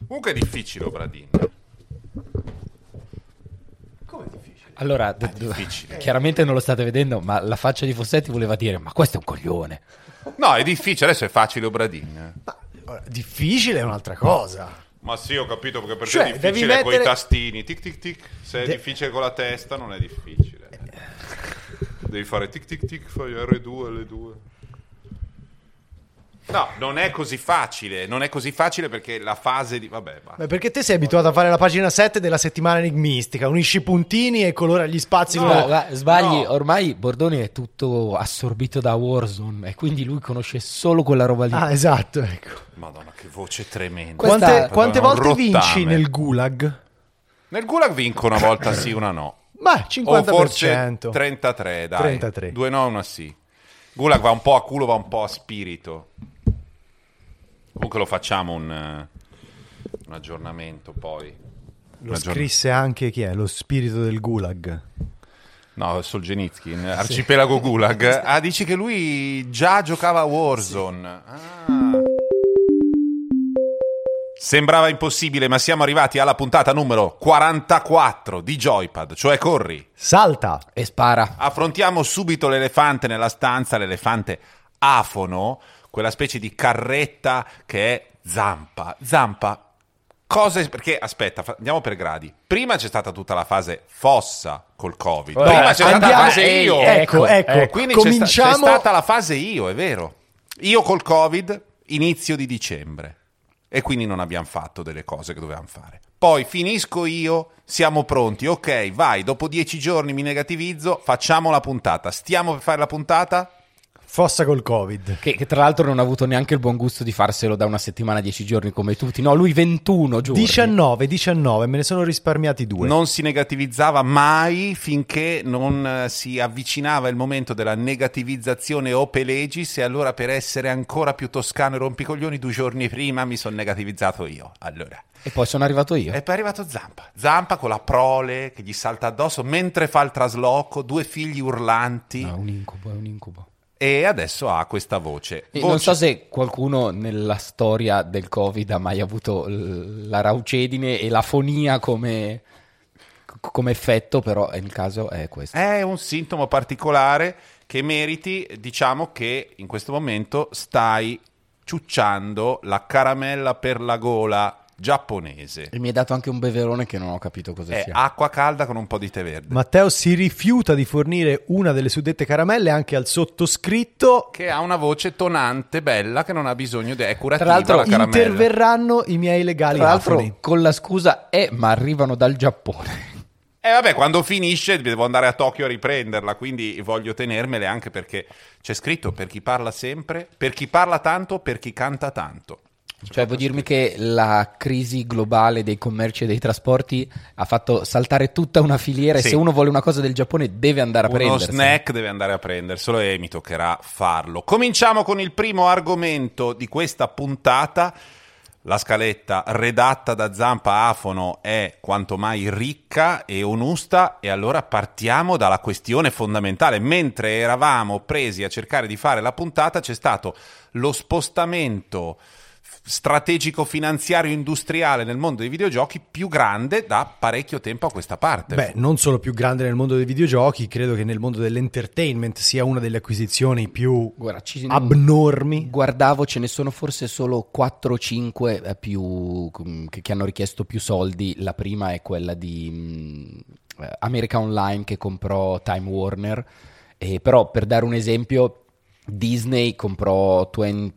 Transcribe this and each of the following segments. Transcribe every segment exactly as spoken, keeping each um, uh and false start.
Comunque è difficile Obradin. Come è difficile? Allora, d- d- chiaramente non lo state vedendo, ma la faccia di Fossetti voleva dire: ma questo è un coglione. No, è difficile, adesso è facile Obradin. Ma, ora, difficile è un'altra cosa. Ma sì, ho capito, perché per Cioè, te è difficile devi con mettere- i tastini, tic tic tic. Se è De- difficile con la testa non è difficile. Devi fare tic tic tic, fai erre due, elle due. No, non è così facile, non è così facile perché la fase di... Vabbè, va. Ma perché te sei abituato a fare la pagina sette della settimana enigmistica, unisci i puntini e colora gli spazi No. con Ma- ma sbagli, no. ormai Bordoni è tutto assorbito da Warzone e quindi lui conosce solo quella roba lì. Ah, esatto, ecco. Madonna, che voce tremenda. Questa- Quante, Madonna, quante un volte rottame. vinci nel Gulag? Nel Gulag vinco una volta sì, una no. Beh, O cinquanta per forse cento. trentatré, dai. trentatré. Due no, una sì. Gulag va un po' a culo, va un po' a spirito. Comunque lo facciamo un, eh, un aggiornamento poi. Lo Un aggiorn- scrisse anche chi è? Lo spirito del Gulag. No, Solzhenitsyn, Arcipelago Gulag. Ah, dici che lui già giocava a Warzone. Ah. Sembrava impossibile, ma siamo arrivati alla puntata numero quarantaquattro di Joypad, cioè corri. Salta! E spara. Affrontiamo subito l'elefante nella stanza, l'elefante afono, quella specie di carretta che è Zampa. Zampa, cosa... Perché, aspetta, fa- andiamo per gradi. Prima c'è stata tutta la fase fossa col Covid. Eh, Prima c'è stata la andiamo- fase ehi, io. Ecco, ecco. ecco. Quindi c'è, sta- Cominciamo... c'è stata la fase io, è vero. Io col Covid, inizio di dicembre. E quindi non abbiamo fatto delle cose che dovevamo fare. Poi finisco io, siamo pronti. Ok, vai, dopo dieci giorni mi negativizzo, facciamo la puntata. Stiamo per fare la puntata? Fossa col Covid. Che, che tra l'altro non ha avuto neanche il buon gusto di farselo da una settimana a dieci giorni come tutti. No, lui ventuno giorni. diciannove, diciannove, me ne sono risparmiati due. Non si negativizzava mai finché non eh, si avvicinava il momento della negativizzazione Ope Legis, e allora per essere ancora più toscano e rompicoglioni due giorni prima mi sono negativizzato io. Allora. E poi sono arrivato io. E poi è arrivato Zampa. Zampa con la prole che gli salta addosso mentre fa il trasloco, due figli urlanti, No, è un incubo, è un incubo. e adesso ha questa voce. E Voce- non so se qualcuno nella storia del Covid ha mai avuto l- la raucedine e l'afonia come, c- come effetto, però nel caso è questo. È un sintomo particolare che meriti, diciamo che in questo momento stai ciucciando la caramella per la gola giapponese. E mi è dato anche un beverone che non ho capito cosa È sia. acqua calda con un po' di tè verde. Matteo si rifiuta di fornire una delle suddette caramelle anche al sottoscritto. Che ha una voce tonante, bella, che non ha bisogno di... è curativa Tra l'altro la caramella. Interverranno i miei legali Tra l'altro afoni. con la scusa eh, ma arrivano dal Giappone. E vabbè, quando finisce devo andare a Tokyo a riprenderla, quindi voglio tenermele anche perché c'è scritto per chi parla sempre, per chi parla tanto, per chi canta tanto. Cioè vuol dirmi che la crisi globale dei commerci e dei trasporti ha fatto saltare tutta una filiera Sì. e se uno vuole una cosa del Giappone deve andare a Uno prendersela. snack deve andare a prenderselo e mi toccherà farlo. Cominciamo con il primo argomento di questa puntata. La scaletta redatta da Zampa Afono è quanto mai ricca e onusta, e allora partiamo dalla questione fondamentale. Mentre eravamo presi a cercare di fare la puntata c'è stato lo spostamento strategico finanziario industriale nel mondo dei videogiochi più grande da parecchio tempo a questa parte. Beh, non solo più grande nel mondo dei videogiochi, credo che nel mondo dell'entertainment sia una delle acquisizioni più Guarda, ci- abnormi. Guardavo, ce ne sono forse solo quattro o cinque eh, più com- che, che hanno richiesto più soldi. La prima è quella di mh, eh, America Online che comprò Time Warner. E però per dare un esempio, Disney comprò twentieth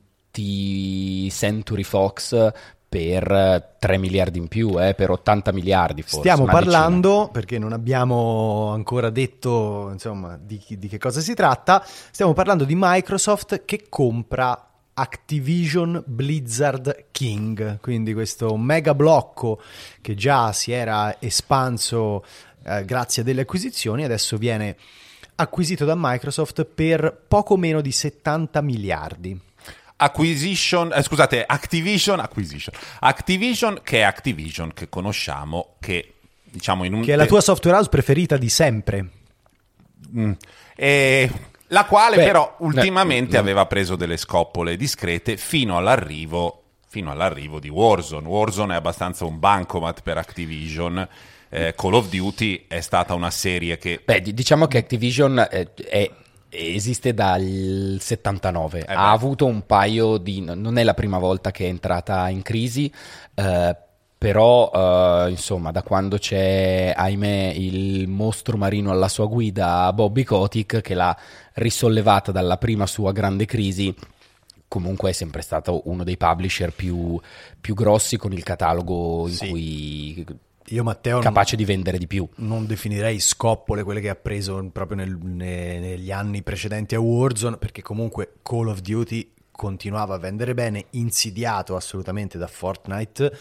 Century Fox per eh, tre miliardi in più, eh, per ottanta miliardi forse. Stiamo una parlando, perché non abbiamo ancora detto insomma di, di che cosa si tratta, stiamo parlando di Microsoft che compra Activision Blizzard King, quindi questo mega blocco che già si era espanso eh, grazie a delle acquisizioni, adesso viene acquisito da Microsoft per poco meno di settanta miliardi. Acquisition, eh, scusate, Activision, Acquisition, Activision che è Activision che conosciamo, che diciamo in un Che è la tua software house preferita di sempre. Mm. E la quale Beh, però ultimamente no, no. aveva preso delle scoppole discrete fino all'arrivo fino all'arrivo di Warzone. Warzone è abbastanza un bancomat per Activision. eh, Call of Duty è stata una serie che... Beh, diciamo che Activision è, è, esiste dal settantanove, eh ha avuto un paio di... non è la prima volta che è entrata in crisi, eh, però eh, insomma da quando c'è, ahimè, il mostro marino alla sua guida, Bobby Kotick, che l'ha risollevata dalla prima sua grande crisi, comunque è sempre stato uno dei publisher più, più grossi, con il catalogo in Sì. cui... Io, Matteo, capace non, di vendere di più. Non definirei scoppole quelle che ha preso proprio nel, ne, negli anni precedenti a Warzone, perché comunque Call of Duty continuava a vendere bene, insidiato assolutamente da Fortnite,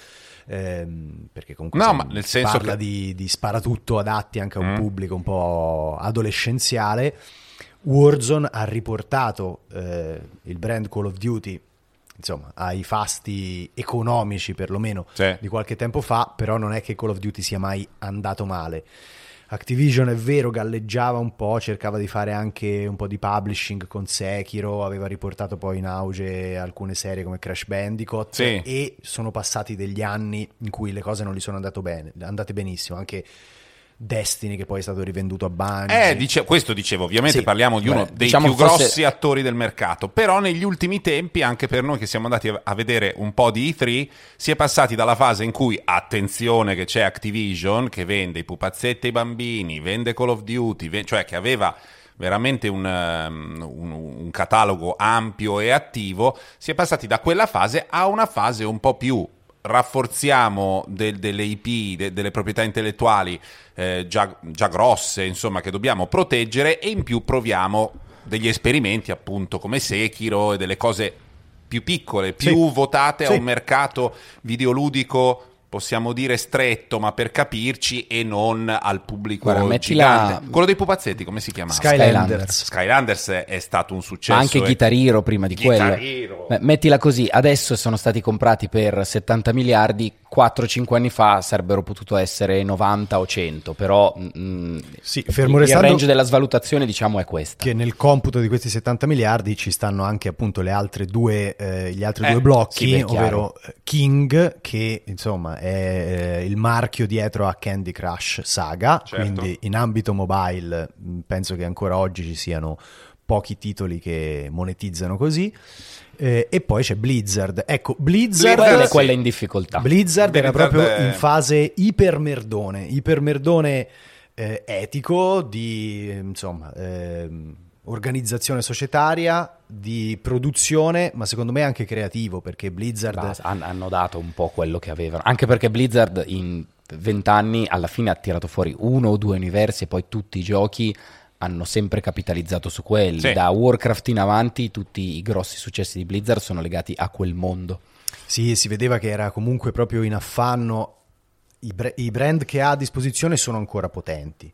ehm, perché comunque No, si, ma nel si senso parla che... di, di sparatutto adatti anche a un Mm. pubblico un po' adolescenziale. Warzone ha riportato eh, il brand Call of Duty, insomma, ai fasti economici perlomeno Sì. di qualche tempo fa, però non è che Call of Duty sia mai andato male. Activision, è vero, galleggiava un po', cercava di fare anche un po' di publishing con Sekiro, aveva riportato poi in auge alcune serie come Crash Bandicoot, Sì. e sono passati degli anni in cui le cose non gli sono andate bene, andate benissimo, anche Destiny, che poi è stato rivenduto a Bungie. Eh, dice, questo dicevo, ovviamente Sì, parliamo di uno beh, dei diciamo più fosse- grossi attori del mercato, però negli ultimi tempi, anche per noi che siamo andati a a vedere un po' di E tre, si è passati dalla fase in cui, attenzione che c'è Activision, che vende i pupazzetti ai bambini, vende Call of Duty, ve- cioè che aveva veramente un, um, un, un catalogo ampio e attivo, si è passati da quella fase a una fase un po' più... rafforziamo del, delle I P, de, delle proprietà intellettuali eh, già, già grosse, insomma, che dobbiamo proteggere, e in più proviamo degli esperimenti appunto come Sekiro e delle cose più piccole, più Sì. votate Sì. a un mercato videoludico, possiamo dire stretto, ma per capirci, e non al pubblico Guarda, mettila- gigante. Quello dei pupazzetti, come si chiamava? Skylanders. Skylanders è, è stato un successo. Ma anche eh. Guitar Hero prima di Guitar quello. Hero. Beh, mettila così, adesso sono stati comprati per settanta miliardi, quattro cinque anni fa sarebbero potuto essere novanta o cento, però mm, Sì, fermo il restando range della svalutazione, diciamo, è questa. che nel computo di questi settanta miliardi ci stanno anche appunto le altre due, eh, gli altri Eh, due blocchi, sì, beh, chiaro. ovvero eh, King, che insomma è eh, il marchio dietro a Candy Crush Saga, Certo. quindi in ambito mobile mh, penso che ancora oggi ci siano pochi titoli che monetizzano così. Eh, e poi c'è Blizzard. Ecco, Blizzard, Blizzard, Quella è sì. quella in difficoltà. Blizzard era Blizzard proprio è- in fase ipermerdone, ipermerdone eh, etico, di insomma ehm, organizzazione societaria, di produzione, ma secondo me anche creativo, perché Blizzard Basta, han- hanno dato un po' quello che avevano, anche perché Blizzard in vent'anni alla fine ha tirato fuori uno o due universi, e poi tutti i giochi hanno sempre capitalizzato su quelli. Sì. Da Warcraft in avanti tutti i grossi successi di Blizzard sono legati a quel mondo. sì, si vedeva che era comunque proprio in affanno. I, bre- i brand che ha a disposizione sono ancora potenti.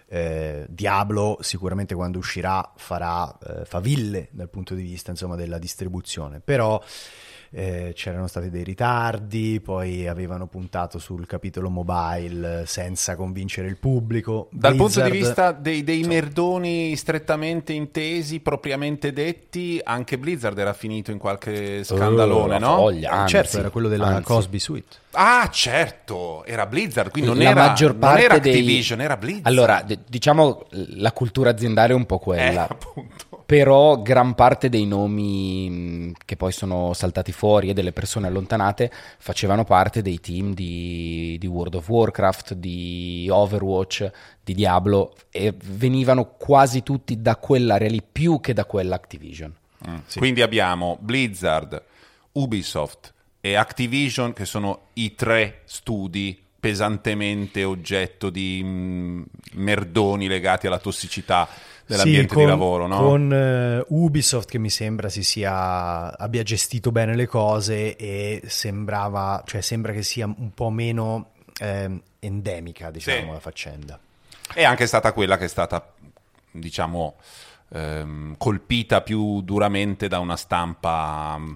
Eh, Diablo sicuramente quando uscirà farà eh, faville dal punto di vista, insomma, della distribuzione, però eh, c'erano stati dei ritardi, poi avevano puntato sul capitolo mobile senza convincere il pubblico. Dal punto di Blizzard- vista dei, dei merdoni strettamente intesi, propriamente detti, anche Blizzard era finito in qualche scandalone, Oh, la no? voglia, anzi, certo, era quello della anzi. Cosby Suite. Ah, certo, era Blizzard, quindi non La era, maggior non parte era dei- Activision, era Blizzard. Allora, d- diciamo la cultura aziendale è un po' eh, quella. appunto. Però gran parte dei nomi mh, che poi sono saltati fuori e delle persone allontanate facevano parte dei team di, di World of Warcraft, di Overwatch, di Diablo, e venivano quasi tutti da quell'area lì più che da quella Activision. Mm. Quindi abbiamo Blizzard, Ubisoft e Activision, che sono i tre studi pesantemente oggetto di mh, merdoni legati alla tossicità dell'ambiente Sì, con, di lavoro, no? con eh, Ubisoft, che mi sembra si sia abbia gestito bene le cose, e sembrava, cioè sembra che sia un po' meno ehm, endemica, diciamo, Sì. la faccenda. È anche stata quella che è stata, diciamo, ehm, colpita più duramente da una stampa mh,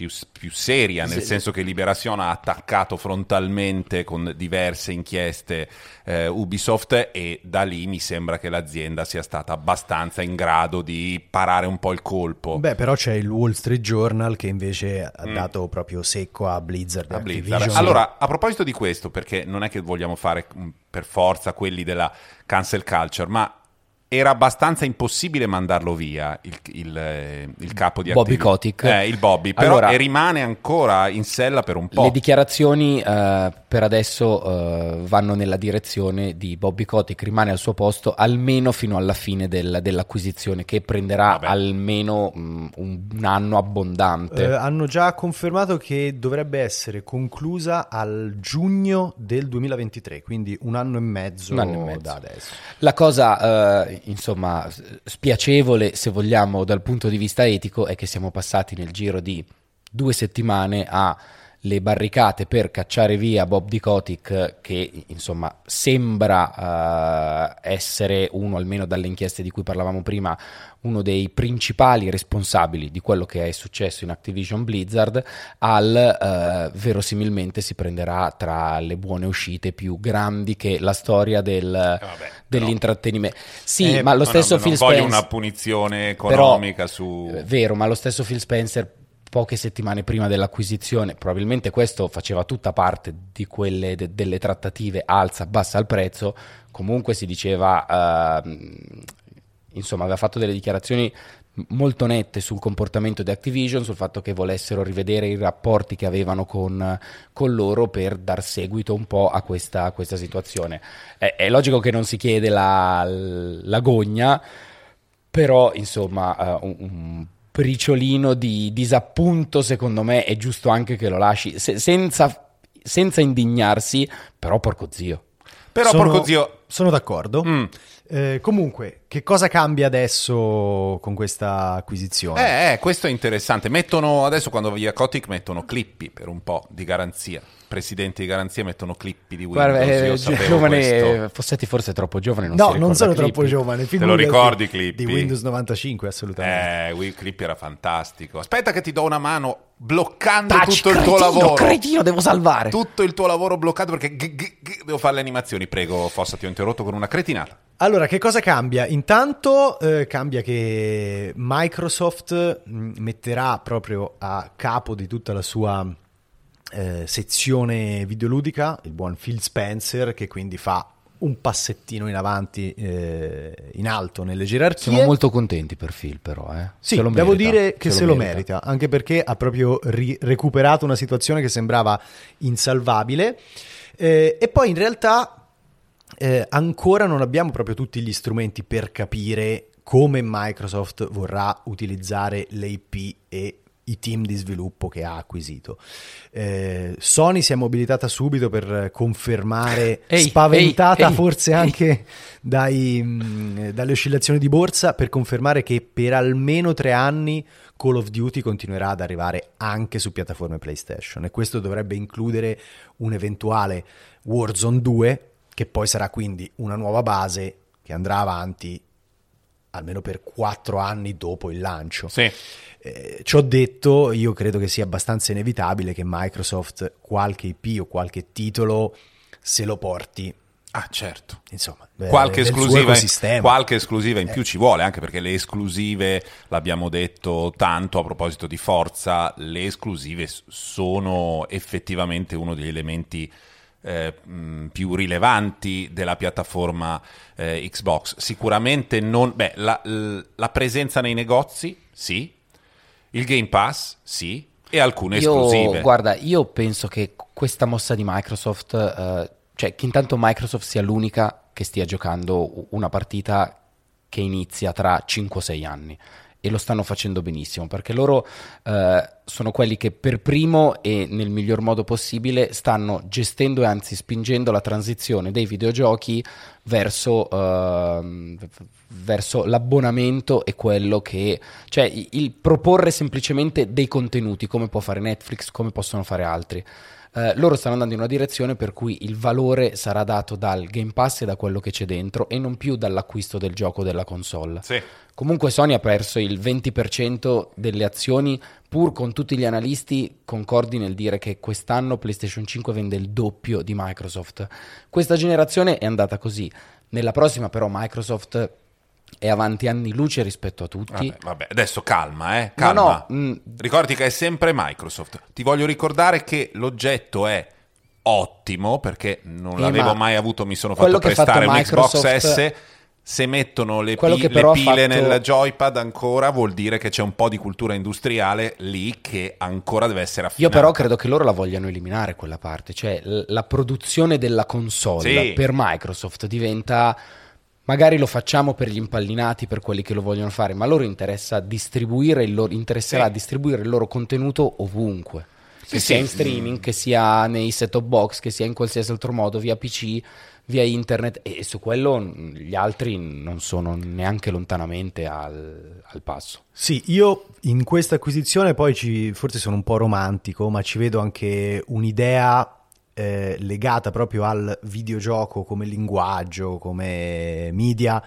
più, più seria, nel sì. senso che Libération ha attaccato frontalmente con diverse inchieste eh, Ubisoft, e da lì mi sembra che l'azienda sia stata abbastanza in grado di parare un po' il colpo. Beh, però c'è il Wall Street Journal che invece ha Mm. dato proprio secco a Blizzard. A e Blizzard. Activision. Allora, a proposito di questo, perché non è che vogliamo fare mh, per forza quelli della cancel culture, ma era abbastanza impossibile mandarlo via il, il, eh, il capo di Bobby Activision. Kotick. Eh, il Bobby, però Allora, e rimane ancora in sella per un po'. Le dichiarazioni eh, per adesso eh, vanno nella direzione di Bobby Kotick rimane al suo posto almeno fino alla fine del- dell'acquisizione, che prenderà Vabbè. almeno mh, un, un anno abbondante. Eh, hanno già confermato che dovrebbe essere conclusa al giugno del duemilaventitré, quindi un anno e mezzo, Un anno e mezzo. da adesso. La cosa, eh, insomma, s- spiacevole, se vogliamo, dal punto di vista etico, è che siamo passati nel giro di due settimane a le barricate per cacciare via Bob D. Kotick, che insomma sembra eh, essere uno, almeno dalle inchieste di cui parlavamo prima, uno dei principali responsabili di quello che è successo in Activision Blizzard, al eh, verosimilmente si prenderà tra le buone uscite più grandi che la storia del, Eh, vabbè, dell'intrattenimento. Sì, Eh, ma lo No, stesso no, Phil non voglio Spencer, una punizione però, economica su... eh, vero, ma lo stesso Phil Spencer poche settimane prima dell'acquisizione, probabilmente questo faceva tutta parte di quelle de- delle trattative alza, abbassa il prezzo, comunque si diceva, eh, insomma, aveva fatto delle dichiarazioni molto nette sul comportamento di Activision, sul fatto che volessero rivedere i rapporti che avevano con, con loro per dar seguito un po' a questa, a questa situazione. È, è logico che non si chiede la, la gogna, però insomma eh, un, un briciolino di disappunto secondo me è giusto anche che lo lasci, se- senza, senza indignarsi, però porco zio. Però sono, porco zio... sono d'accordo. Mm. Eh, comunque, che cosa cambia adesso con questa acquisizione? Eh, eh, questo è interessante. Mettono adesso, quando via Kotick, mettono clippi per un po' di garanzia. Presidenti di garanzia mettono clippi di Windows. Guarda, eh, Io gi- sapevo giovane, questo. Fossetti forse è troppo giovane, non No, si non ricorda sono Clippy. troppo giovane. Te lo figurati, ricordi, Clippy? Di Windows novantacinque, assolutamente. Eh, Wii Clippy era fantastico. Aspetta che ti do una mano bloccando Taci, tutto il tuo cretino, lavoro. cretino, devo salvare. Tutto il tuo lavoro bloccato perché g- g- g- devo fare le animazioni. Prego, Fossa, ti ho interrotto con una cretinata. Allora, che cosa cambia? Intanto eh, cambia che Microsoft mh, metterà proprio a capo di tutta la sua eh, sezione videoludica il buon Phil Spencer, che quindi fa un passettino in avanti, eh, in alto nelle gerarchie. Siamo molto contenti per Phil, però. Eh. Sì, Se lo devo merita, dire che se, lo merita, anche perché ha proprio ri- recuperato una situazione che sembrava insalvabile. Eh, e poi in realtà eh, ancora non abbiamo proprio tutti gli strumenti per capire come Microsoft vorrà utilizzare le I P e i team di sviluppo che ha acquisito. Eh, Sony si è mobilitata subito per confermare, Ehi, spaventata ehi, ehi, forse ehi. anche dai, mh, dalle oscillazioni di borsa, per confermare che per almeno tre anni Call of Duty continuerà ad arrivare anche su piattaforme PlayStation, e questo dovrebbe includere un eventuale Warzone due, che poi sarà quindi una nuova base che andrà avanti almeno per quattro anni dopo il lancio. Sì. Eh, ciò detto, io credo che sia abbastanza inevitabile che Microsoft qualche I P o qualche titolo se lo porti, Ah, certo. insomma, Qualche eh, nel suo esclusiva, ecosistema. qualche esclusiva in Eh. più ci vuole, anche perché le esclusive, l'abbiamo detto tanto a proposito di Forza, le esclusive s- sono effettivamente uno degli elementi eh, mh, più rilevanti della piattaforma eh, Xbox. Sicuramente non... Beh, la, l- la presenza nei negozi, sì. Il Game Pass, sì. E alcune Io, esclusive. guarda, io penso che questa mossa di Microsoft, eh, cioè che intanto Microsoft sia l'unica che stia giocando una partita che inizia tra cinque o sei anni, e lo stanno facendo benissimo, perché loro eh, sono quelli che per primo e nel miglior modo possibile stanno gestendo e anzi spingendo la transizione dei videogiochi verso, ehm, verso l'abbonamento, e quello che, cioè il proporre semplicemente dei contenuti come può fare Netflix, come possono fare altri. Eh, loro stanno andando in una direzione per cui il valore sarà dato dal Game Pass e da quello che c'è dentro e non più dall'acquisto del gioco della console. Sì. Comunque Sony ha perso il venti per cento delle azioni, pur con tutti gli analisti concordi nel dire che quest'anno PlayStation cinque vende il doppio di Microsoft. Questa generazione è andata così. Nella prossima però Microsoft è avanti anni luce rispetto a tutti. Vabbè, vabbè. Adesso calma, eh, calma. No, no, mh, Ricordi che è sempre Microsoft. Ti voglio ricordare che l'oggetto è ottimo, perché non Eh, l'avevo ma mai avuto, mi sono quello fatto che ha fatto prestare un Xbox Microsoft- S. Se mettono le, Quello pi- che le però ha pile fatto- nel joypad ancora, vuol dire che c'è un po' di cultura industriale lì che ancora deve essere Io affinata. però credo che loro la vogliano eliminare quella parte, cioè l- la produzione della console Sì. per Microsoft diventa, magari lo facciamo per gli impallinati, per quelli che lo vogliono fare, ma a loro interessa distribuire il loro, interesserà Sì. distribuire il loro contenuto ovunque, che Sì, sia sì. in streaming, che sia nei set-top box, che sia in qualsiasi altro modo, via P C, via internet, e su quello mh, gli altri non sono neanche lontanamente al, al passo. Sì, io in questa acquisizione poi ci, forse sono un po' romantico, ma ci vedo anche un'idea eh, legata proprio al videogioco come linguaggio, come media,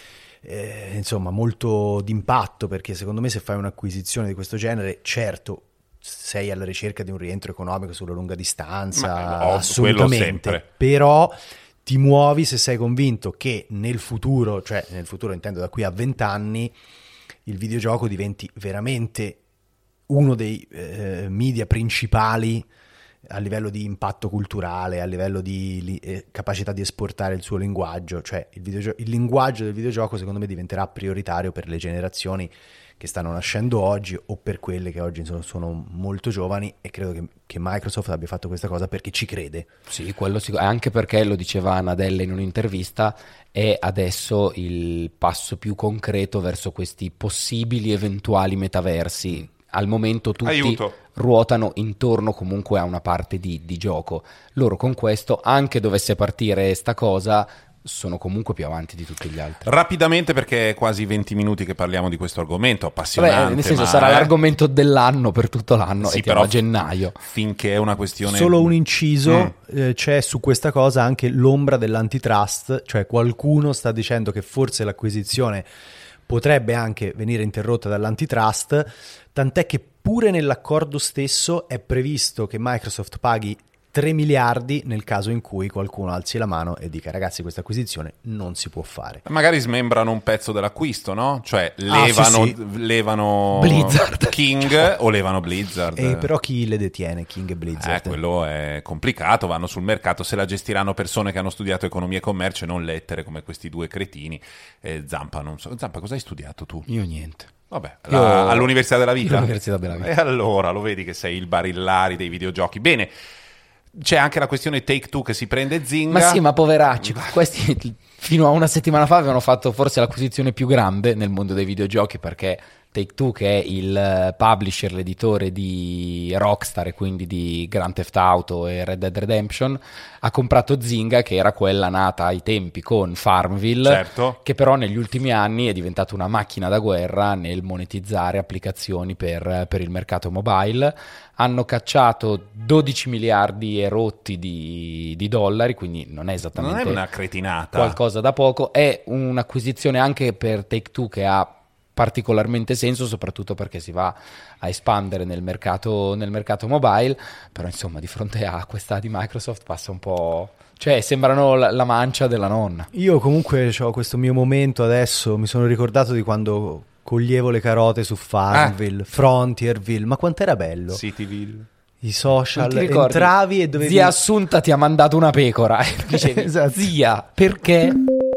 eh, insomma molto d'impatto, perché secondo me se fai un'acquisizione di questo genere, certo sei alla ricerca di un rientro economico sulla lunga distanza, Ma, ovvio, quello assolutamente, sempre. però ti muovi se sei convinto che nel futuro, cioè nel futuro intendo da qui a vent'anni, il videogioco diventi veramente uno dei eh, media principali a livello di impatto culturale, a livello di li, eh, capacità di esportare il suo linguaggio, cioè il, videogio- il linguaggio del videogioco secondo me diventerà prioritario per le generazioni che stanno nascendo oggi o per quelle che oggi sono, sono molto giovani, e credo che, che Microsoft abbia fatto questa cosa perché ci crede. Sì, quello sicur- anche perché, lo diceva Nadella in un'intervista, è adesso il passo più concreto verso questi possibili eventuali metaversi. Al momento tutti Aiuto. ruotano intorno comunque a una parte di, di gioco. Loro con questo, anche dovesse partire sta cosa, sono comunque più avanti di tutti gli altri. Rapidamente, perché è quasi venti minuti che parliamo di questo argomento appassionante. Vabbè, nel senso, ma, sarà eh, l'argomento dell'anno per tutto l'anno, Sì, e siamo però a gennaio. finché è una questione... Solo un inciso, Mm. eh, c'è su questa cosa anche l'ombra dell'antitrust, cioè qualcuno sta dicendo che forse l'acquisizione potrebbe anche venire interrotta dall'antitrust, tant'è che pure nell'accordo stesso è previsto che Microsoft paghi tre miliardi nel caso in cui qualcuno alzi la mano e dica ragazzi questa acquisizione non si può fare. Magari smembrano un pezzo dell'acquisto, no? Cioè Ah, levano, sì, levano Blizzard. King o levano Blizzard. E però chi le detiene, King e Blizzard? Eh, quello è complicato, vanno sul mercato, se la gestiranno persone che hanno studiato economia e commercio e non lettere come questi due cretini. Eh, Zampa, non so. Zampa, cosa hai studiato tu? Io niente. Vabbè, Io- la- all'Università della Vita? All'Università della Vita. E allora, lo vedi che sei il Barillari dei videogiochi. Bene, c'è anche la questione Take-Two che si prende Zynga. Ma sì, ma poveracci, questi fino a una settimana fa avevano fatto forse l'acquisizione più grande nel mondo dei videogiochi, perché Take-Two, che è il publisher, l'editore di Rockstar e quindi di Grand Theft Auto e Red Dead Redemption, ha comprato Zynga, che era quella nata ai tempi con Farmville, Certo. che però negli ultimi anni è diventata una macchina da guerra nel monetizzare applicazioni per, per il mercato mobile. Hanno cacciato dodici miliardi e rotti di, di dollari, quindi non è esattamente Non è una cretinata. qualcosa da poco. È un'acquisizione anche per Take-Two che ha particolarmente senso, soprattutto perché si va a espandere nel mercato, nel mercato mobile, però insomma di fronte a questa di Microsoft passa un po'... cioè sembrano la, la mancia della nonna. Io comunque ho questo mio momento adesso, mi sono ricordato di quando coglievo le carote su Farmville, Frontierville, ma quant'era bello. Cityville. I social, Non ti ricordi? entravi e dovevi... Zia Assunta ti ha mandato una pecora e dicevi, Esatto. zia, perché?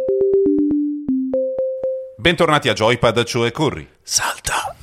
Bentornati a Joypad, Joe e Curry. Salta!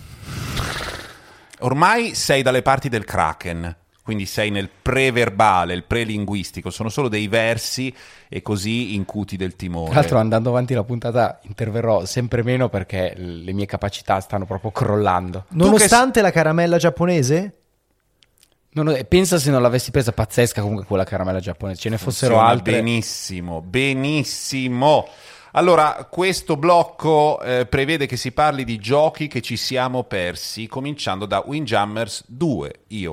Ormai sei dalle parti del Kraken, quindi sei nel preverbale, il prelinguistico, sono solo dei versi e così incuti del timore. Tra l'altro, andando avanti la puntata interverrò sempre meno perché le mie capacità stanno proprio crollando. Nonostante la caramella giapponese? Non ho- pensa se non l'avessi presa, pazzesca comunque quella caramella giapponese, ce ne fossero Funziona altre. benissimo, benissimo. Allora, questo blocco eh, prevede che si parli di giochi che ci siamo persi, cominciando da Windjammers due. Io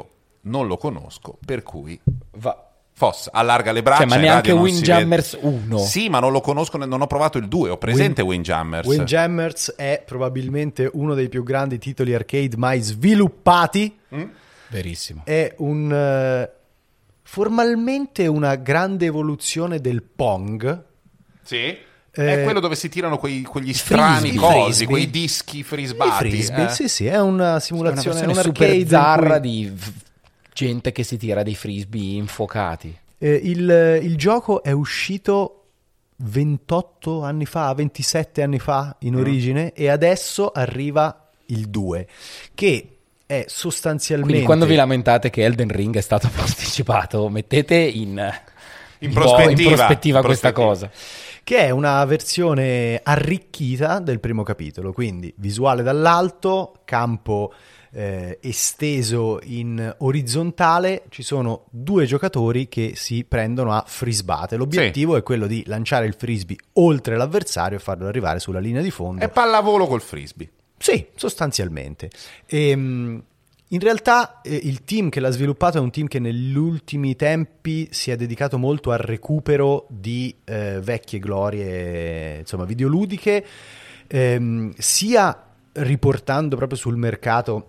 non lo conosco, per cui Va. Foss allarga le braccia. Cioè, ma in neanche radio non si Windjammers vede. uno. Sì, ma non lo conosco, non ho provato il due, ho presente Wind- Windjammers. Windjammers è probabilmente uno dei più grandi titoli arcade mai sviluppati. Mm? Verissimo. È un eh, formalmente una grande evoluzione del Pong. Sì. Eh, È quello dove si tirano quei, quegli strani frisbee. cosi, Frisbee. quei dischi I frisbati. frisbee, eh. sì, sì, è una È una simulazione, versione un super arcade in zarra cui- di v- gente che si tira dei frisbee infuocati. Eh, il, il gioco è uscito ventotto anni fa, ventisette anni fa in origine e adesso arriva il due, che è sostanzialmente... Quindi quando vi lamentate che Elden Ring è stato posticipato, mettete in, In un po' prospettiva, in prospettiva in questa prospettiva. cosa. che è una versione arricchita del primo capitolo, quindi visuale dall'alto, campo eh, esteso in orizzontale, ci sono due giocatori che si prendono a frisbate. L'obiettivo è quello di lanciare il frisbee oltre l'avversario e farlo arrivare sulla linea di fondo. È pallavolo col frisbee. Sì, sostanzialmente. Ehm, in realtà eh, il team che l'ha sviluppato è un team che negli ultimi tempi si è dedicato molto al recupero di eh, vecchie glorie, insomma, videoludiche, ehm, sia riportando proprio sul mercato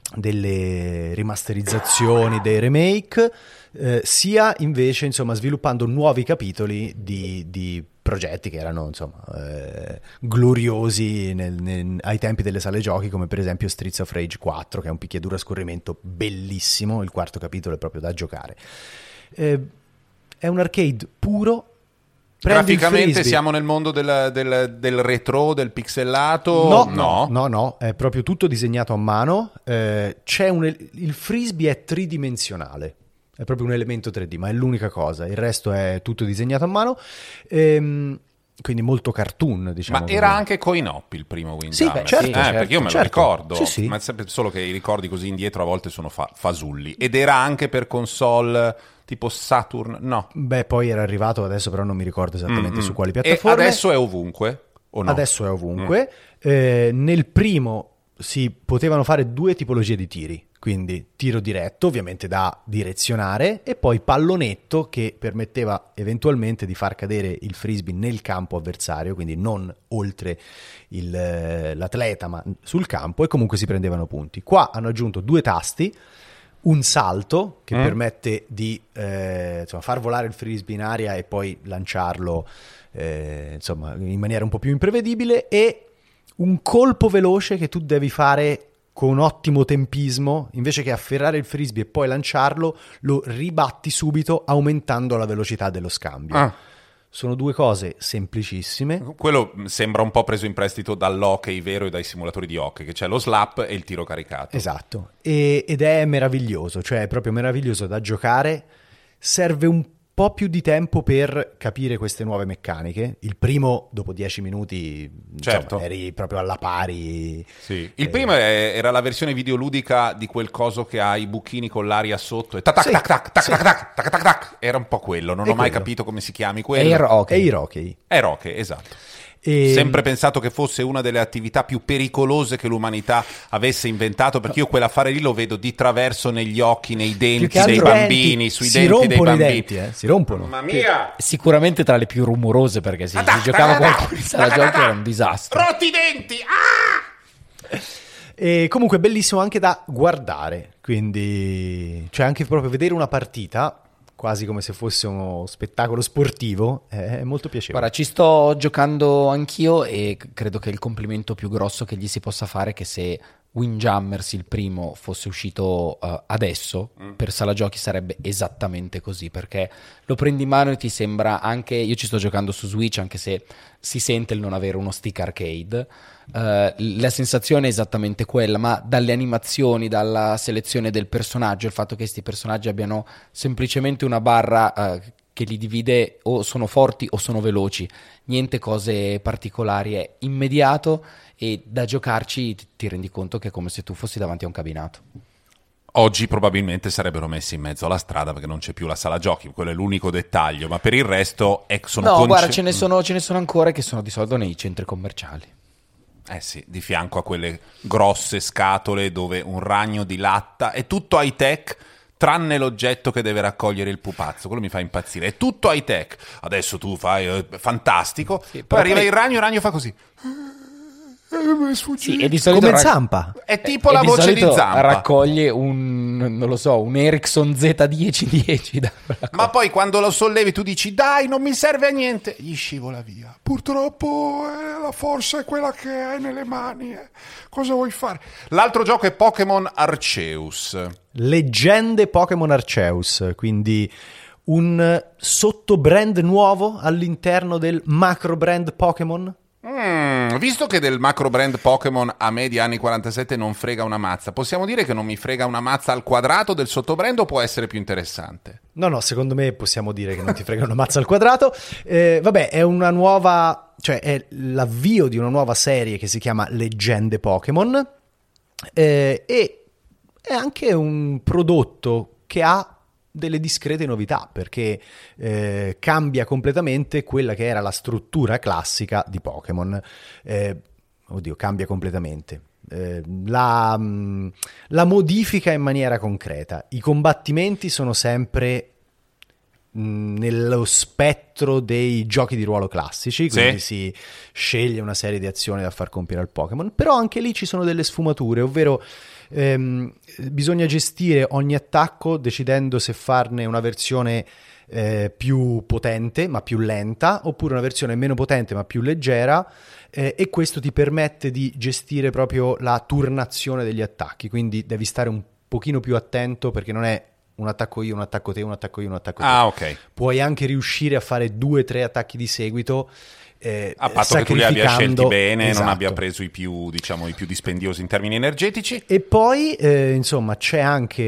delle rimasterizzazioni, dei remake, eh, sia invece, insomma, sviluppando nuovi capitoli di, di progetti che erano, insomma, eh, gloriosi nel- nel- ai tempi delle sale giochi, come per esempio Streets of Rage quattro, che è un picchiaduro a scorrimento bellissimo. Il quarto capitolo è proprio da giocare. Eh, è un arcade puro. Prendi il Graficamente frisbee. siamo nel mondo del, del- del retro, del pixelato? No, no, no, no, è proprio tutto disegnato a mano. Eh, c'è un, il frisbee è tridimensionale, è proprio un elemento tre D, ma è l'unica cosa. Il resto è tutto disegnato a mano, ehm, quindi molto cartoon, diciamo. Ma così. era anche coin-op il primo Windjammers? Sì, beh, certo, eh, certo, perché io me lo certo. ricordo, Sì, sì. ma è sempre solo che i ricordi così indietro a volte sono fa- fasulli. Ed era anche per console tipo Saturn? No. Beh, poi era arrivato, adesso però non mi ricordo esattamente Mm, su mm. quali E piattaforme. adesso è ovunque? O no? Adesso è ovunque. Eh, nel primo si potevano fare due tipologie di tiri, quindi tiro diretto, ovviamente da direzionare, e poi pallonetto, che permetteva eventualmente di far cadere il frisbee nel campo avversario, quindi non oltre il, eh, l'atleta, ma sul campo, e comunque si prendevano punti. Qua hanno aggiunto due tasti, un salto che Mm. permette di eh, insomma, far volare il frisbee in aria e poi lanciarlo eh, insomma, in maniera un po' più imprevedibile, e un colpo veloce che tu devi fare con ottimo tempismo. Invece che afferrare il frisbee e poi lanciarlo, lo ribatti subito aumentando la velocità dello scambio. Ah. Sono due cose semplicissime. Quello sembra un po' preso in prestito dall'hockey vero e dai simulatori di hockey, che c'è lo slap e il tiro caricato. Esatto, e- ed è meraviglioso, cioè è proprio meraviglioso da giocare. Serve un po' più di tempo per capire queste nuove meccaniche. Il primo, dopo dieci minuti, insomma, Certo. eri proprio alla pari. Sì. Il Eh, primo è- era la versione videoludica di quel coso che ha i buchini con l'aria sotto e tac tac Sì, tac tac tac sì. tac tac tac tac tac. Era un po' quello, non È ho mai quello. capito come si chiami quello. Air hockey. Air hockey. Air hockey, esatto. E- Sempre pensato che fosse una delle attività più pericolose che l'umanità avesse inventato, perché io quell'affare lì lo vedo di traverso negli occhi, nei Più denti che dei altro bambini, denti, sui si denti dei rompono i bambini. denti, eh, si rompono. Mamma mia! Sicuramente tra le più rumorose, perché se Ah, si giocava qualcuno in sala giochi era un disastro. Rotti i denti! Ah! E comunque è bellissimo anche da guardare, quindi cioè anche proprio vedere una partita quasi come se fosse uno spettacolo sportivo è molto piacevole. Guarda, ci sto giocando anch'io e c- credo che il complimento più grosso che gli si possa fare è che se Windjammers il primo fosse uscito uh, adesso, per sala giochi sarebbe esattamente così, perché lo prendi in mano e ti sembra anche, io ci sto giocando su Switch, anche se si sente il non avere uno stick arcade, uh, la sensazione è esattamente quella, ma dalle animazioni, dalla selezione del personaggio, il fatto che questi personaggi abbiano semplicemente una barra uh, che li divide, o sono forti o sono veloci, niente cose particolari, è immediato e da giocarci ti, ti rendi conto che è come se tu fossi davanti a un cabinato. Oggi probabilmente sarebbero messi in mezzo alla strada perché non c'è più la sala giochi, quello è l'unico dettaglio, ma per il resto è, sono No, conce- guarda, ce ne, sono, ce ne sono ancora che sono di solito nei centri commerciali. Eh sì, di fianco a quelle grosse scatole dove un ragno di latta, è tutto high tech, tranne l'oggetto che deve raccogliere il pupazzo, quello mi fa impazzire, è tutto high tech, adesso tu fai eh, fantastico, sì, poi arriva poi... il ragno, il ragno fa così, sì, e di solito come rac- Zampa, è tipo e la di voce di solito Zampa, raccoglie un, non lo so, un Ericsson Z dieci dieci da quella ma cosa. poi quando lo sollevi tu dici dai non mi serve a niente, gli scivola via, purtroppo eh, la forza è quella che hai nelle mani, eh. Cosa vuoi fare? L'altro gioco è Pokémon Arceus. Leggende Pokémon Arceus, quindi un sottobrand nuovo all'interno del macro brand Pokémon. Mm, visto che del macro brand Pokémon a me di anni quarantasette non frega una mazza, possiamo dire che non mi frega una mazza al quadrato del sottobrand o può essere più interessante? No, no, secondo me possiamo dire che non ti frega una mazza al quadrato. Eh, vabbè, è una nuova, cioè è l'avvio di una nuova serie che si chiama Leggende Pokémon eh, e è anche un prodotto che ha delle discrete novità, perché eh, cambia completamente quella che era la struttura classica di Pokémon. Eh, oddio, cambia completamente. Eh, la, mh, la modifica in maniera concreta. I combattimenti sono sempre mh, nello spettro dei giochi di ruolo classici, quindi sì. si sceglie una serie di azioni da far compiere al Pokémon, però anche lì ci sono delle sfumature, ovvero ehm, bisogna gestire ogni attacco decidendo se farne una versione eh, più potente ma più lenta, oppure una versione meno potente ma più leggera, eh, e questo ti permette di gestire proprio la turnazione degli attacchi, quindi devi stare un pochino più attento perché non è un attacco io, un attacco te, un attacco io, un attacco te. Ah, ok. Puoi anche riuscire a fare due o tre attacchi di seguito, eh, a patto che tu li abbia scelti bene, esatto. non abbia preso i più, diciamo, i più dispendiosi in termini energetici. E poi eh, insomma c'è anche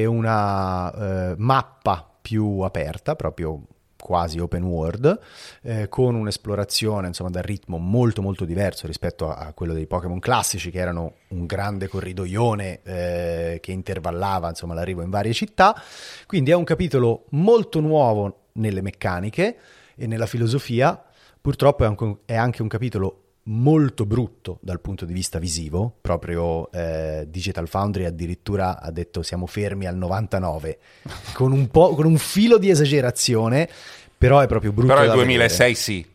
una eh, mappa più aperta, proprio quasi open world, eh, con un'esplorazione insomma dal ritmo molto molto diverso rispetto a, a quello dei Pokémon classici, che erano un grande corridoione eh, che intervallava insomma l'arrivo in varie città. Quindi è un capitolo molto nuovo nelle meccaniche e nella filosofia. Purtroppo è anche, è anche un capitolo molto brutto dal punto di vista visivo, proprio eh, Digital Foundry addirittura ha detto siamo fermi al novantanove, con un po', con un filo di esagerazione, però è proprio brutto. Però il da duemilasei vedere. sì.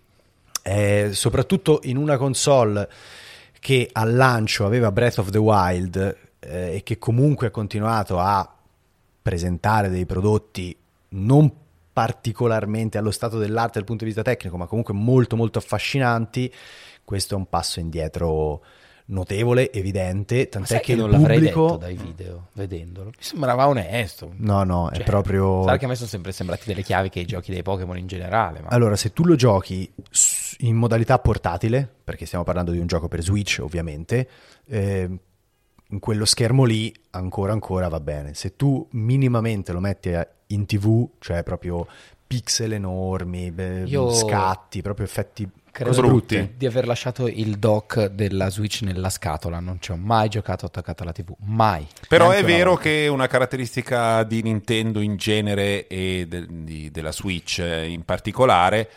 Eh, soprattutto in una console che al lancio aveva Breath of the Wild eh, e che comunque ha continuato a presentare dei prodotti non particolarmente allo stato dell'arte dal punto di vista tecnico, ma comunque molto molto affascinanti. Questo è un passo indietro notevole, evidente, tant'è sai che, che non il l'avrei pubblico... detto dai video, vedendolo. Mi sembrava onesto. No, no, Cioè, è proprio... sai che a me sono sempre sembrati delle chiavi che i giochi dei Pokémon in generale. Ma... Allora, se tu lo giochi in modalità portatile, perché stiamo parlando di un gioco per Switch ovviamente, eh, in quello schermo lì ancora ancora va bene. Se tu minimamente lo metti in tivù, cioè proprio pixel enormi, beh, Io... scatti, proprio effetti Credo brutti. di aver lasciato il dock della Switch nella scatola, non ci ho mai giocato attaccato alla tivù, mai. Però Neanche è una vero volta. che una caratteristica di Nintendo in genere e de- di- della Switch in particolare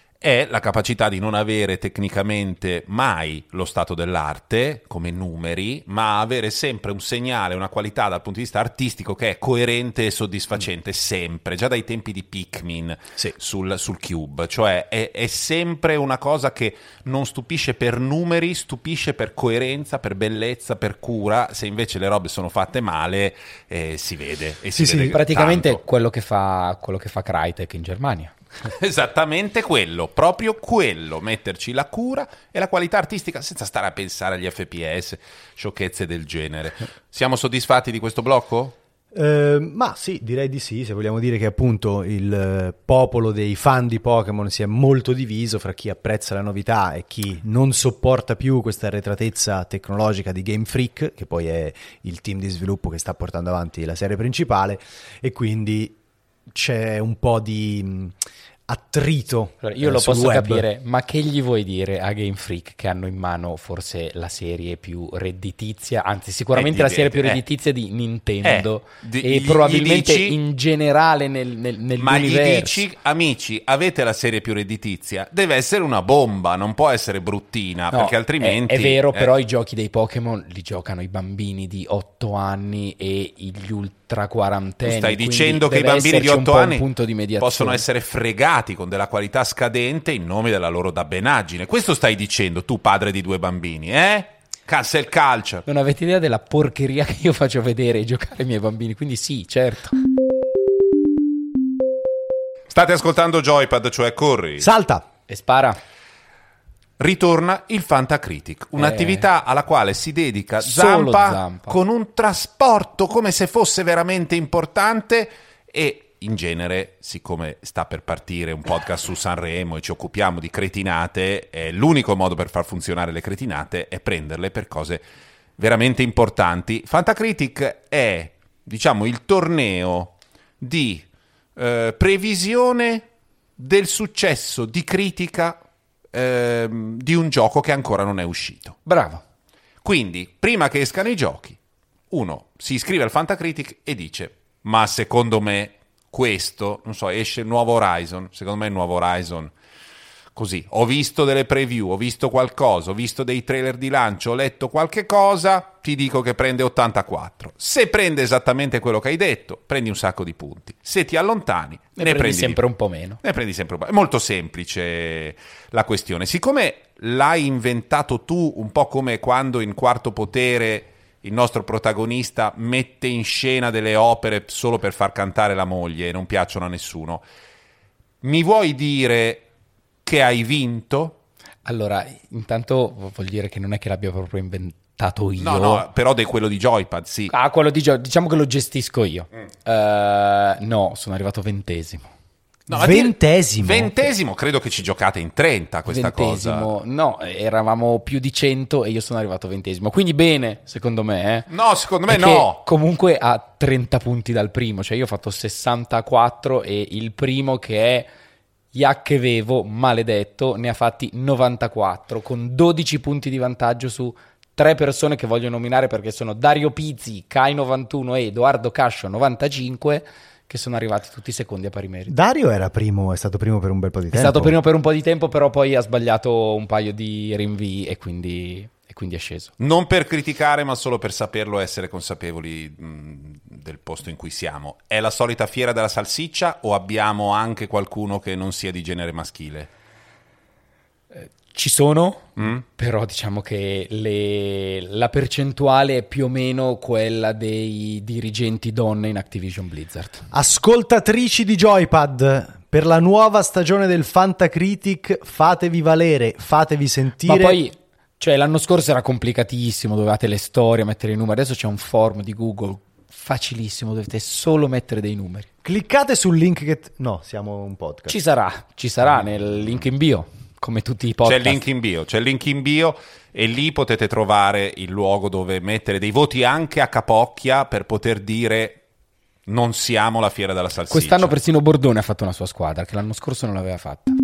è la capacità di non avere tecnicamente mai lo stato dell'arte come numeri, ma avere sempre un segnale, una qualità dal punto di vista artistico che è coerente e soddisfacente sempre, già dai tempi di Pikmin Sì. sul, sul Cube, cioè è, è sempre una cosa che non stupisce per numeri, stupisce per coerenza, per bellezza, per cura. Se invece le robe sono fatte male eh, si vede e Sì, si sì, vede Praticamente tanto. quello che fa quello che fa Crytek in Germania. Esattamente quello, proprio quello, metterci la cura e la qualità artistica senza stare a pensare agli F P S, sciocchezze del genere. Siamo soddisfatti di questo blocco? Eh, ma sì, direi di sì, se vogliamo dire che appunto il eh, popolo dei fan di Pokémon si è molto diviso fra chi apprezza la novità e chi non sopporta più questa arretratezza tecnologica di Game Freak, che poi è il team di sviluppo che sta portando avanti la serie principale, e quindi c'è un po' di mh, attrito. Allora, io eh, lo sul posso web. capire, ma che gli vuoi dire a Game Freak che hanno in mano forse la serie più redditizia, anzi sicuramente Eh, la di- serie più eh, redditizia di Nintendo eh, di- e gli- probabilmente gli dici- in generale nel, nel, Ma gli nell'universo. dici, amici, avete la serie più redditizia, deve essere una bomba, non può essere bruttina, No, perché altrimenti... è, è vero, eh, però i giochi dei Pokémon li giocano i bambini di otto anni e gli ultra ultra quarantenni. Tu stai quindi dicendo che i deve bambini di esserci un otto po' un anni punto di mediazione. possono essere fregati con della qualità scadente in nome della loro dabbenaggine. Questo stai dicendo tu, padre di due bambini, eh? Cancel culture. Non avete idea della porcheria che io faccio vedere e giocare ai miei bambini, quindi sì, certo. State ascoltando Joypad, cioè corri. Salta. E spara. Ritorna il Fantacritic, un'attività alla quale si dedica Solo Zampa, Zampa. con un trasporto come se fosse veramente importante e in genere, siccome sta per partire un podcast su Sanremo e ci occupiamo di cretinate, eh, l'unico modo per far funzionare le cretinate è prenderle per cose veramente importanti. Fantacritic è, diciamo, il torneo di eh, previsione del successo di critica Ehm, di un gioco che ancora non è uscito. Bravo. Quindi, prima che escano i giochi, uno si iscrive al Fantacritic e dice: ma secondo me questo, non so, esce il nuovo Horizon, secondo me il nuovo Horizon, così, ho visto delle preview, ho visto qualcosa, ho visto dei trailer di lancio, ho letto qualche cosa, ti dico che prende ottantaquattro. Se prende esattamente quello che hai detto, prendi un sacco di punti. Se ti allontani, Ne, ne, prendi, prendi sempre di... un po' meno. Ne prendi sempre un po'. È molto semplice la questione. Siccome l'hai inventato tu, un po' come quando in Quarto Potere il nostro protagonista mette in scena delle opere solo per far cantare la moglie e non piacciono a nessuno, mi vuoi dire che hai vinto? Allora, intanto vuol dire che non è che l'abbia proprio inventato io. No, no, però di quello di Joypad, sì. Ah, quello di gio- diciamo che lo gestisco io. Mm. Uh, no, sono arrivato ventesimo. No, Ventesimo? Ventesimo, credo che ci giocate in trenta questa Ventesimo. cosa. No, eravamo più di cento e io sono arrivato ventesimo. Quindi bene, secondo me. Eh? No, secondo me Perché no. Comunque ha trenta punti dal primo. Cioè io ho fatto sessantaquattro e il primo, che è Iacchevevo, maledetto, ne ha fatti novantaquattro, con dodici punti di vantaggio su tre persone che voglio nominare, perché sono Dario Pizzi, Kai novantuno e Edoardo Cascio novantacinque, che sono arrivati tutti secondi a pari merito. Dario era primo, è stato primo per un bel po' di È tempo. stato primo per un po' di tempo, però poi ha sbagliato un paio di rinvii e quindi, e quindi è sceso. Non per criticare, ma solo per saperlo e essere consapevoli mh, del posto in cui siamo. È la solita fiera della salsiccia o abbiamo anche qualcuno che non sia di genere maschile? Eh, ci sono, Mm? però diciamo che le, la percentuale è più o meno quella dei dirigenti donne in Activision Blizzard. Ascoltatrici di Joypad, per la nuova stagione del Fantacritic fatevi valere, fatevi sentire. Ma poi, cioè, l'anno scorso era complicatissimo, dovevate le storie, mettere i numeri. Adesso c'è un form di Google facilissimo, dovete solo mettere dei numeri. Cliccate sul link che... t- no, siamo un podcast. Ci sarà, ci sarà nel link in bio, come tutti i podcast. C'è il link in bio, c'è il link in bio e lì potete trovare il luogo dove mettere dei voti anche a capocchia per poter dire non siamo la fiera della salsiccia. Quest'anno persino Bordone ha fatto una sua squadra, che l'anno scorso non l'aveva fatta.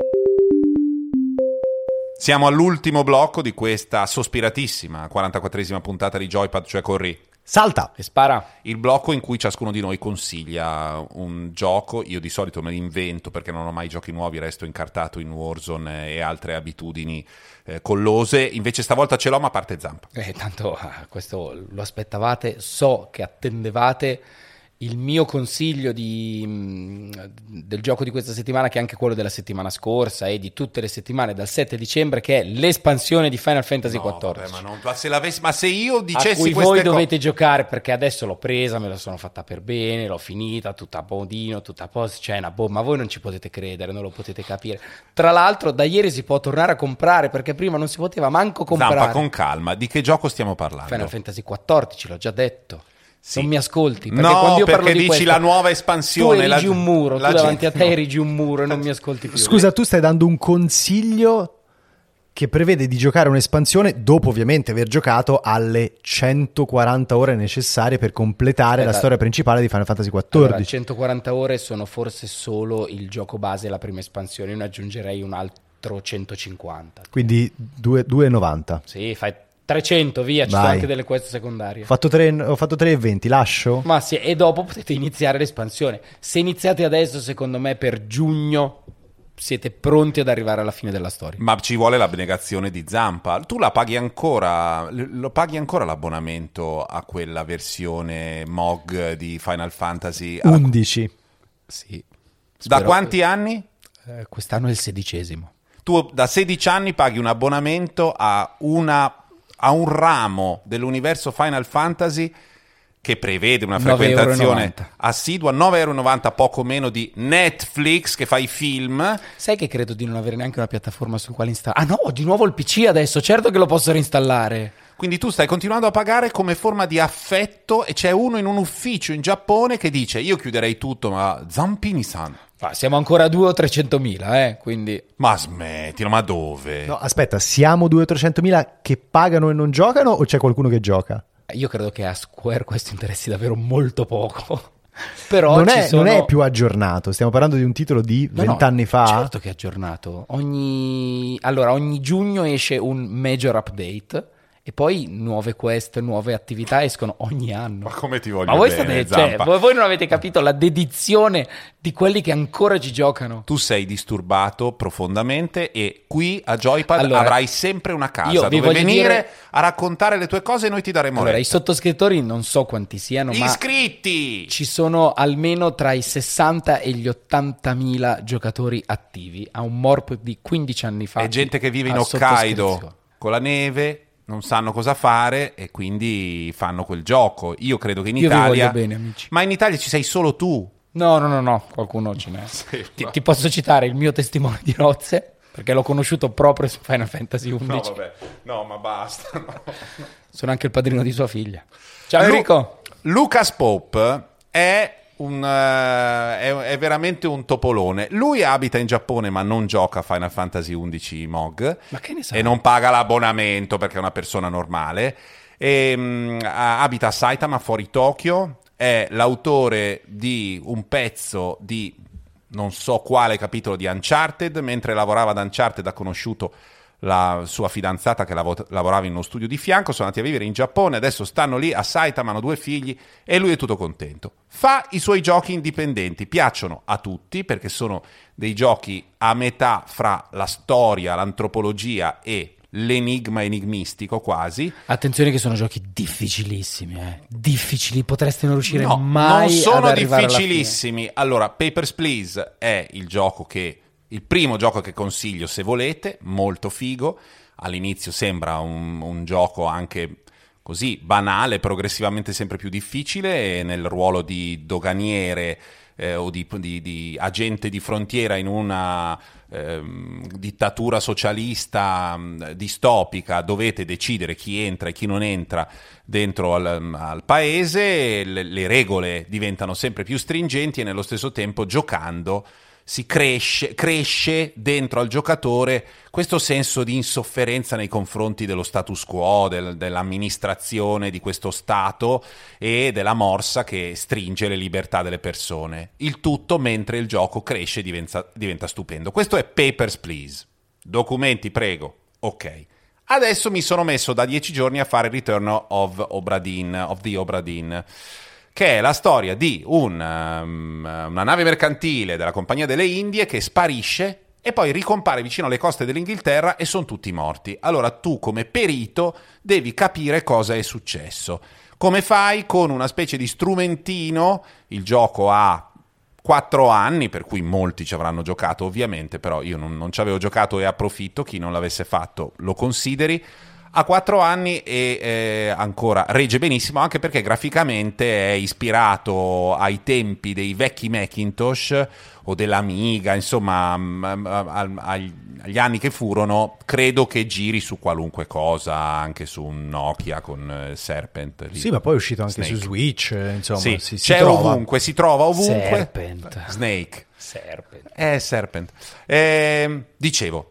Siamo all'ultimo blocco di questa sospiratissima quarantaquattresima puntata di Joypad, cioè corri. Salta. E spara. Il blocco in cui ciascuno di noi consiglia un gioco. Io di solito me li invento perché non ho mai giochi nuovi, resto incartato in Warzone e altre abitudini eh, collose. Invece stavolta ce l'ho, ma parte Zampa. Eh, tanto ah, questo lo aspettavate, so che attendevate il mio consiglio di, mh, del gioco di questa settimana, che è anche quello della settimana scorsa e di tutte le settimane dal sette dicembre, che è l'espansione di Final Fantasy No, quattordici. vabbè, ma, non, ma, se l'avessi, ma se io A dicessi cui queste voi co- dovete giocare, perché adesso l'ho presa, me la sono fatta per bene, l'ho finita, tutta a bodino, tutta a posto, cioè una bomba, ma voi non ci potete credere, non lo potete capire. Tra l'altro da ieri si può tornare a comprare, perché prima non si poteva manco comprare. Zampa, con calma, di che gioco stiamo parlando? Final Fantasy quattordici, l'ho già detto. Sì. Non mi ascolti, perché No, quando io perché parlo di dici questo, la nuova espansione, tu erigi la- un muro, la tu davanti gente- a te no. erigi un muro e non mi ascolti più. Scusa, tu stai dando un consiglio che prevede di giocare un'espansione dopo ovviamente aver giocato alle centoquaranta ore necessarie per completare Aspetta. la storia principale di Final Fantasy Allora, quattordici. centoquaranta ore sono forse solo il gioco base e la prima espansione, io ne aggiungerei un altro centocinquanta. Quindi due e novanta. Sì, fai trecento, via, ci sono Vai. anche delle quest secondarie. Ho fatto tre, ho fatto tre e venti, lascio? Ma sì, e dopo potete iniziare l'espansione. Se iniziate adesso, secondo me per giugno siete pronti ad arrivare alla fine della storia. Ma ci vuole l'abnegazione di Zampa. Tu la paghi ancora, lo paghi ancora l'abbonamento a quella versione M O G di Final Fantasy? undici. Sì. Da Spero- quanti anni? Eh, quest'anno è il sedicesimo. Tu da sedici anni paghi un abbonamento a, una, a un ramo dell'universo Final Fantasy che prevede una nove virgola frequentazione novanta assidua, nove virgola novanta euro, poco meno di Netflix che fa i film. Sai che credo di non avere neanche una piattaforma sul quale installare. Ah no, ho di nuovo il P C adesso, certo che lo posso reinstallare. Quindi tu stai continuando a pagare come forma di affetto e c'è uno in un ufficio in Giappone che dice io chiuderei tutto ma Zampini-san. Ah, siamo ancora a due o trecentomila, eh, quindi... Ma smettilo, ma dove? No, aspetta, siamo due o trecentomila che pagano e non giocano o c'è qualcuno che gioca? Io credo che a Square questo interessi davvero molto poco. Però non, ci è, sono... non è più aggiornato, stiamo parlando di un titolo di No, no, vent'anni fa. Certo che è aggiornato. Ogni... Allora, ogni giugno esce un major update e poi nuove quest, nuove attività escono ogni anno. Ma come ti voglio Ma voi, bene, state, cioè, Zampa. voi, voi non avete capito la dedizione di quelli che ancora ci giocano. Tu sei disturbato profondamente e qui a Joypad Allora, avrai sempre una casa io vi dove voglio venire dire- a raccontare le tue cose e noi ti daremo Allora, i retta. sottoscrittori non so quanti siano, ma Iscritti! ci sono almeno tra i sessanta e gli ottantamila giocatori attivi. A un morp di quindici anni fa. È gente che vive in a Hokkaido sottoscrizione. con la neve, non sanno cosa fare e quindi fanno quel gioco. Io credo che in Io vi Italia... voglio bene, amici. Ma in Italia ci sei solo tu. No, no, no, no, qualcuno ce n'è. ti, ma- ti posso citare il mio testimone di nozze, perché l'ho conosciuto proprio su Final Fantasy No, undici. vabbè. No, ma basta. no. Sono anche il padrino di sua figlia. Ciao Lu- Enrico. Lucas Pope è un eh, è, è veramente un topolone. Lui abita in Giappone ma non gioca a Final Fantasy undici M O G Ma che ne sai? e non paga l'abbonamento perché è una persona normale. E, mh, abita a Saitama, fuori Tokyo. È l'autore di un pezzo di non so quale capitolo di Uncharted. Mentre lavorava ad Uncharted ha conosciuto la sua fidanzata che lavo- lavorava in uno studio di fianco, sono andati a vivere in Giappone, adesso stanno lì a Saitama, hanno due figli e lui è tutto contento. Fa i suoi giochi indipendenti, piacciono a tutti perché sono dei giochi a metà fra la storia, l'antropologia e l'enigma enigmistico quasi. Attenzione che sono giochi difficilissimi, eh. Difficili, potreste non riuscire No, mai non sono ad arrivare alla difficilissimi. Allora, Papers, Please è il gioco che il primo gioco che consiglio se volete, molto figo. All'inizio sembra un, un gioco anche così banale, progressivamente sempre più difficile, e nel ruolo di doganiere eh, o di, di, di agente di frontiera in una ehm, dittatura socialista mh, distopica dovete decidere chi entra e chi non entra dentro al, al paese, le, le regole diventano sempre più stringenti e nello stesso tempo giocando si cresce, cresce dentro al giocatore questo senso di insofferenza nei confronti dello status quo, del, dell'amministrazione di questo Stato e della morsa che stringe le libertà delle persone. Il tutto mentre il gioco cresce e diventa, diventa stupendo. Questo è Papers, Please. Documenti, prego. Ok. Adesso mi sono messo da dieci giorni a fare Return of Obra Dinn, of the Obra Dinn, che è la storia di un, um, una nave mercantile della Compagnia delle Indie che sparisce e poi ricompare vicino alle coste dell'Inghilterra e sono tutti morti. Allora tu come perito devi capire cosa è successo. Come fai? Con una specie di strumentino, il gioco ha quattro anni, per cui molti ci avranno giocato ovviamente, però io non, non ci avevo giocato e approfitto, chi non l'avesse fatto lo consideri. Ha quattro anni e eh, ancora regge benissimo, anche perché graficamente è ispirato ai tempi dei vecchi Macintosh o dell'Amiga, insomma, mh, agli, agli anni che furono. Credo che giri su qualunque cosa, anche su un Nokia con eh, Serpent. Sì, ma poi è uscito anche Snake. su Switch, eh, insomma, Sì, si, si c'è trova. ovunque, si trova ovunque. Serpent. Snake. Serpent. Eh, Serpent. Eh, dicevo,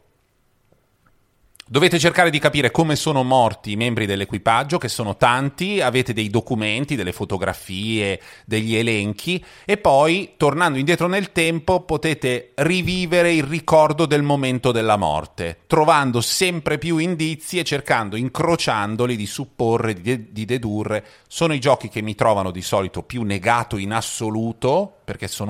dovete cercare di capire come sono morti i membri dell'equipaggio, che sono tanti, avete dei documenti, delle fotografie, degli elenchi, e poi, tornando indietro nel tempo, potete rivivere il ricordo del momento della morte, trovando sempre più indizi e cercando, incrociandoli, di supporre, di, de- di dedurre. Sono i giochi che mi trovano di solito più negato in assoluto, perché sono un po'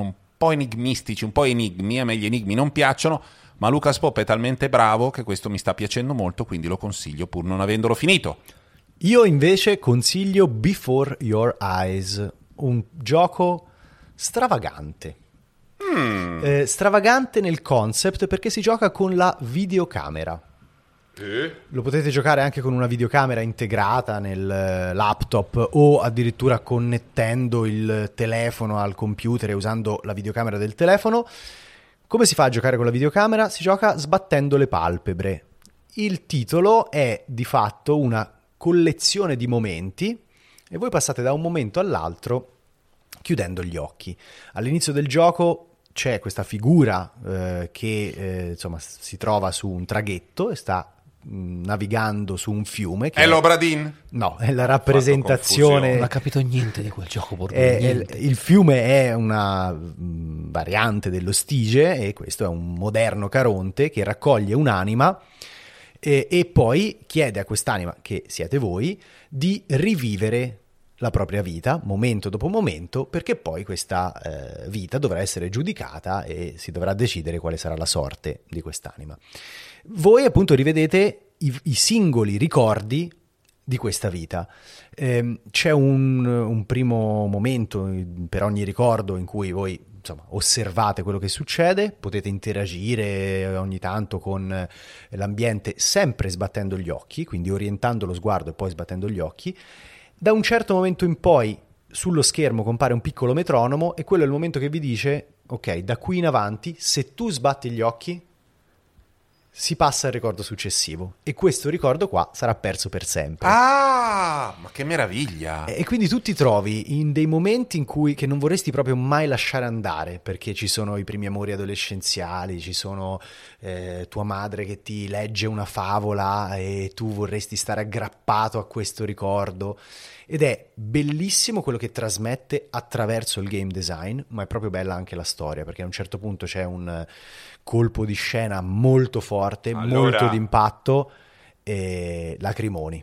po' enigmistici, un po' enigmi, a me gli enigmi non piacciono, ma Lucas Pope è talmente bravo che questo mi sta piacendo molto, quindi lo consiglio pur non avendolo finito. Io invece consiglio Before Your Eyes, un gioco stravagante. Mm. Eh, stravagante nel concept perché si gioca con la videocamera. Eh? Lo potete giocare anche con una videocamera integrata nel laptop o addirittura connettendo il telefono al computer e usando la videocamera del telefono. Come si fa a giocare con la videocamera? Si gioca sbattendo le palpebre. Il titolo è di fatto una collezione di momenti e voi passate da un momento all'altro chiudendo gli occhi. All'inizio del gioco c'è questa figura eh, che eh, insomma si trova su un traghetto e sta mh, navigando su un fiume. Che è l'Obradin? No, è la rappresentazione. Non ho capito niente di quel gioco. Bordo, È, niente. è, il fiume è una mh, variante dello Stige e questo è un moderno Caronte che raccoglie un'anima e, e poi chiede a quest'anima, che siete voi, di rivivere la propria vita, momento dopo momento, perché poi questa eh, vita dovrà essere giudicata e si dovrà decidere quale sarà la sorte di quest'anima. Voi appunto rivedete i, i singoli ricordi di questa vita. Eh, c'è un, un primo momento per ogni ricordo in cui voi insomma osservate quello che succede, potete interagire ogni tanto con l'ambiente sempre sbattendo gli occhi, quindi orientando lo sguardo e poi sbattendo gli occhi. Da un certo momento in poi sullo schermo compare un piccolo metronomo e quello è il momento che vi dice ok, da qui in avanti se tu sbatti gli occhi si passa al ricordo successivo e questo ricordo qua sarà perso per sempre. Ah, ma che meraviglia! E quindi tu ti trovi in dei momenti in cui che non vorresti proprio mai lasciare andare, perché ci sono i primi amori adolescenziali, ci sono eh, tua madre che ti legge una favola e tu vorresti stare aggrappato a questo ricordo. Ed è bellissimo quello che trasmette attraverso il game design, ma è proprio bella anche la storia, perché a un certo punto c'è un colpo di scena molto forte, allora... molto d'impatto e lacrimoni.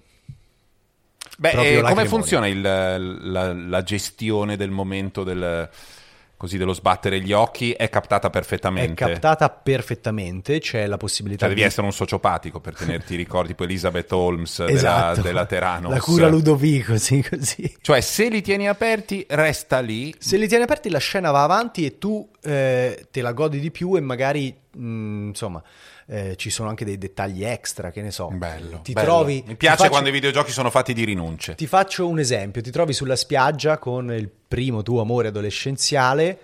Beh, Proprio e come lacrimoni. funziona il, la, la gestione del momento del, così, dello sbattere gli occhi? È captata perfettamente? È captata perfettamente, c'è la possibilità Cioè, devi di... essere un sociopatico per tenerti i ricordi, tipo Elizabeth Holmes Esatto. della, della Theranos. La cura Ludovico, sì, così. Cioè, se li tieni aperti, resta lì. Se li tieni aperti, la scena va avanti e tu eh, te la godi di più e magari, mh, insomma... Eh, ci sono anche dei dettagli extra, che ne so. Bello, ti bello. trovi Mi piace ti faccio, quando i videogiochi sono fatti di rinunce. Ti faccio un esempio: ti trovi sulla spiaggia con il primo tuo amore adolescenziale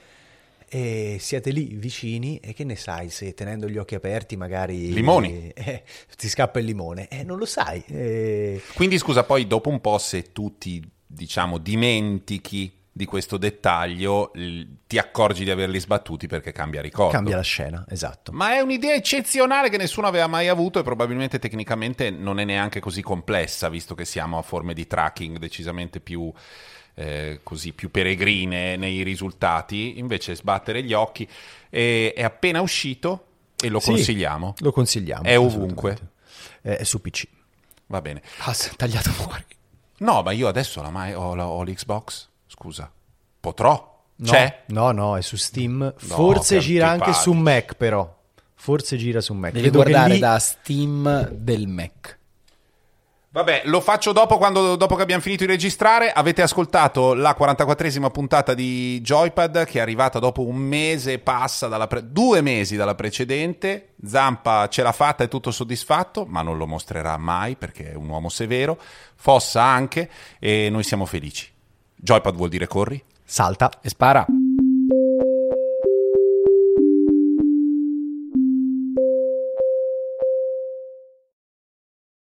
e siete lì vicini e che ne sai se tenendo gli occhi aperti magari limoni eh, ti scappa il limone, eh, non lo sai. eh... Quindi scusa, poi dopo un po' se tu ti diciamo dimentichi di questo dettaglio, ti accorgi di averli sbattuti perché cambia ricordo. Cambia la scena, esatto. Ma è un'idea eccezionale che nessuno aveva mai avuto e probabilmente tecnicamente non è neanche così complessa, visto che siamo a forme di tracking decisamente più, eh, così, più peregrine nei risultati. Invece sbattere gli occhi è, è appena uscito e lo Sì, consigliamo. Lo consigliamo. È ovunque. È su P C. Va bene. Ah, tagliato fuori. No, ma io adesso oramai ho, la, ho l'Xbox. Scusa, potrò? No, C'è? No, no, è su Steam. Forse che gira anche antipatici. su Mac, però. Forse gira su Mac. Devi Vedo che guardare lì- da Steam del Mac. Vabbè, lo faccio dopo, quando, dopo che abbiamo finito di registrare. Avete ascoltato la quarantaquattresima puntata di Joypad, che è arrivata dopo un mese e passa, dalla pre- due mesi dalla precedente. Zampa ce l'ha fatta, è tutto soddisfatto, ma non lo mostrerà mai perché è un uomo severo. Fossa anche, e noi siamo felici. Joypad vuol dire corri? Salta. E spara.